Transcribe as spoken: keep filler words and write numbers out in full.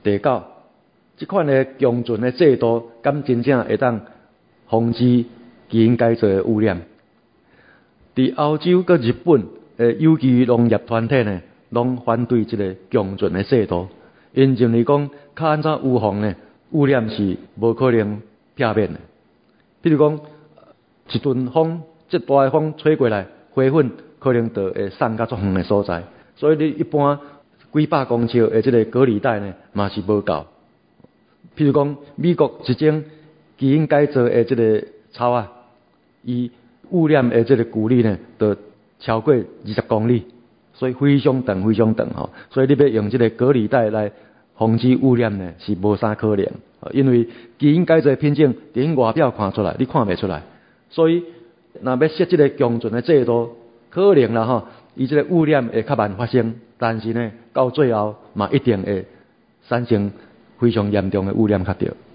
第九，这款的强准的制度，敢真正会当防止基因改造的污染？伫欧洲佮日本诶有机农业团体呢，拢反对这个强准的制度，因认为讲，较安怎预防呢？污染是无可能避免的。比如讲，一阵风，即大的风吹过来，花粉可能就会送到足远的所在，所以你一般几百公尺的这个隔离带呢，嘛是无够。譬如讲，美国一种基因改造的这个草啊，伊污染的这个距离呢，就超过二十公里，所以非常长，非常长吼。所以你要用这个隔离带来防止污染呢，是无啥可能。因为基因改造的品种伫外表看出来，你看袂出来。所以，若要设这个强准的制度，可能啦吼，伊这个污染会较慢发生，但是呢，到最后嘛一定会产生非常严重的污染较对。